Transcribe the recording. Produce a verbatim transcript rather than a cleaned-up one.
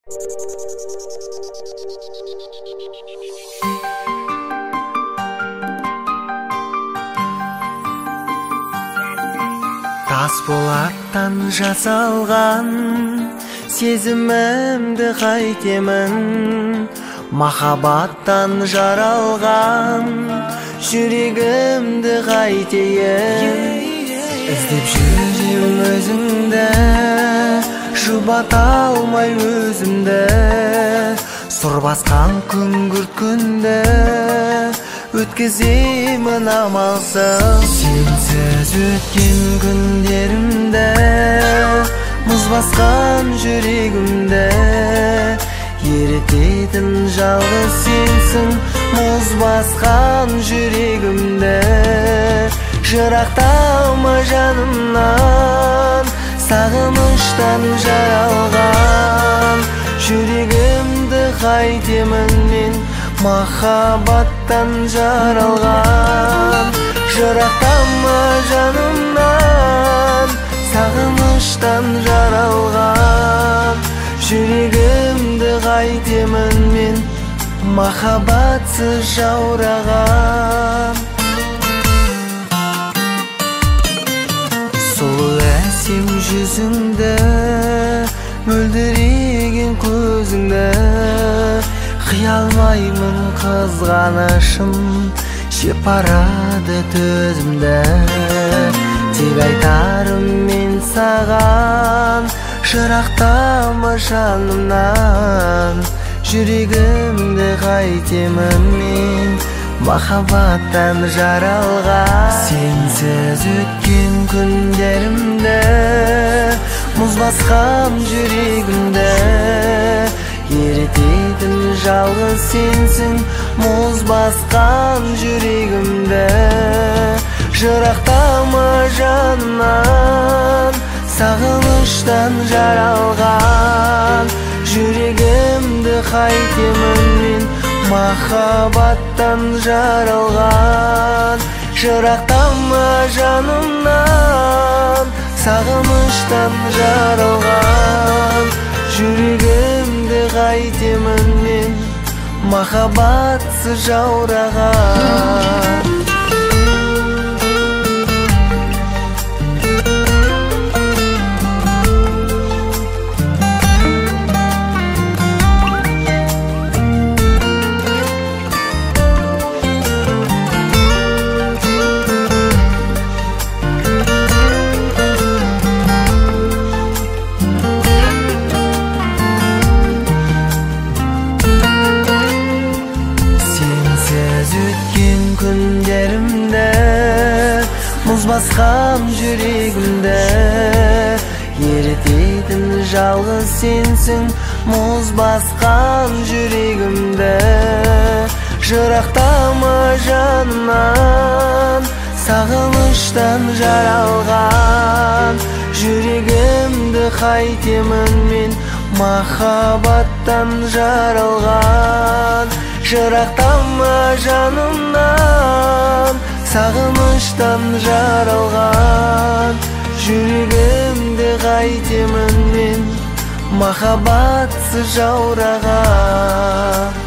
Тас болаттан жасалған сезімімді қайтемін, махаббаттан жаралған жүрегімді қайтейін. Іздеп жүрем өзіңді, жұбата алмай өзімді, сұр басқан күңгірт күнді өткіземін амалсыз. Сенсіз өткен күндерімді, мұз басқан жүрегімді ерітетін жалғыз сенсің. Мұз басқан жүрегімді жырақталма жанымнан, сағыныштан жаралған жүрегімді қайтемін мен, махаббаттан жаралған. Жырақталма жанымнан, сағыныштан жаралған жүрегімді қайтемін мен, махаббатсыз жаураған. Сұлу әсем жүзіңді, мөлдіреген көзіңді қиялмаймын, қызғанышым жеп барады төзімді. Тек айтарым мен саған, жырақталма жанымнан, жүрегімді қайтемін мен, махаббаттан жаралған. Сенсіз өткен күндерімді, мұз басқан жүрегімді ерітетін жалғыз сенсің. Мұз басқан жүрегімді жырақталма жанымнан, сағыныштан жаралған жүрегімді қайтемін мен, махаббаттан жаралған. Жырақталма жанымнан, сағыныштан жаралған жүрегімді қайтемін мен, махаббатсыз жаураған. Өткен күндерімді, мұз басқан жүрегімді ерітетін жалғыз сенсің. Мұз басқан жүрегімді жырақталма жанымнан, сағыныштан жаралған жүрегімді қайтемін мен, махаббаттан жаралған. Жырақталма жанымнан, сағыныштан жаралған жүрегімді қайтемін мен, махаббатсыз жаураған.